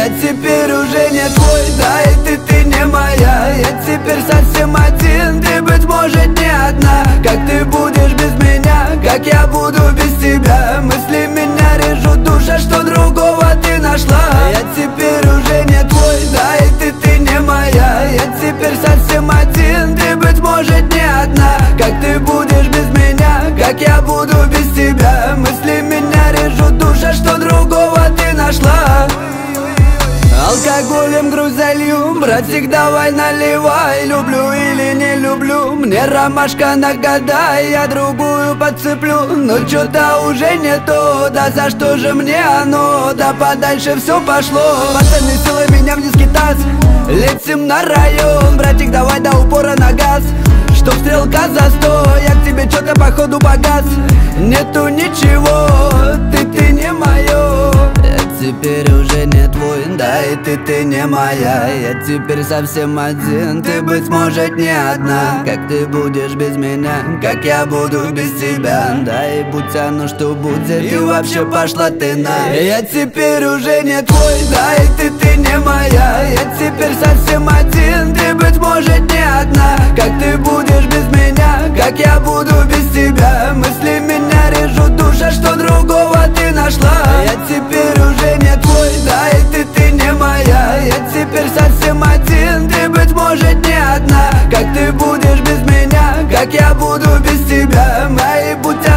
Я теперь уже не твой, да и ты не моя. Я теперь совсем один, ты, быть может, не одна. Как ты будешь без меня, как я буду без тебя. Мысли меня режут, душа, что другого ты нашла. Я теперь уже не твой, да и ты не моя. Я теперь совсем один, ты, быть может, не одна. Как ты будешь без меня, как я буду без тебя. Мысли меня режут, душа, что другого ты нашла. Алкоголем грудь залью, братик, давай наливай. Люблю или не люблю, мне ромашка нагадай. Я другую подцеплю, но чё-то уже не то. Да за что же мне оно, да подальше все пошло. Пацаны, силой меня вниз кидать, летим на район. Братик, давай до упора на газ, чтоб стрелка за 100. Я к тебе чё-то походу погас, нету ничего, ты не моё. Я теперь уже не твой, да и ты не моя. Я теперь совсем один, ты, быть может, не одна. Как ты будешь без меня, как я буду без тебя. Да и будь оно что будет, и вообще пошла ты на. Я теперь уже не твой, да и ты не моя. Я теперь совсем один, ты, быть может, не одна. Как ты будешь без меня, как я буду без тебя. Мысли меня режут, душа, что другого ты нашла. Я теперь уже не твой, да и ты не моя. Я теперь совсем один, ты, быть может, не одна. Как ты будешь без меня, как я буду без тебя. Мои будь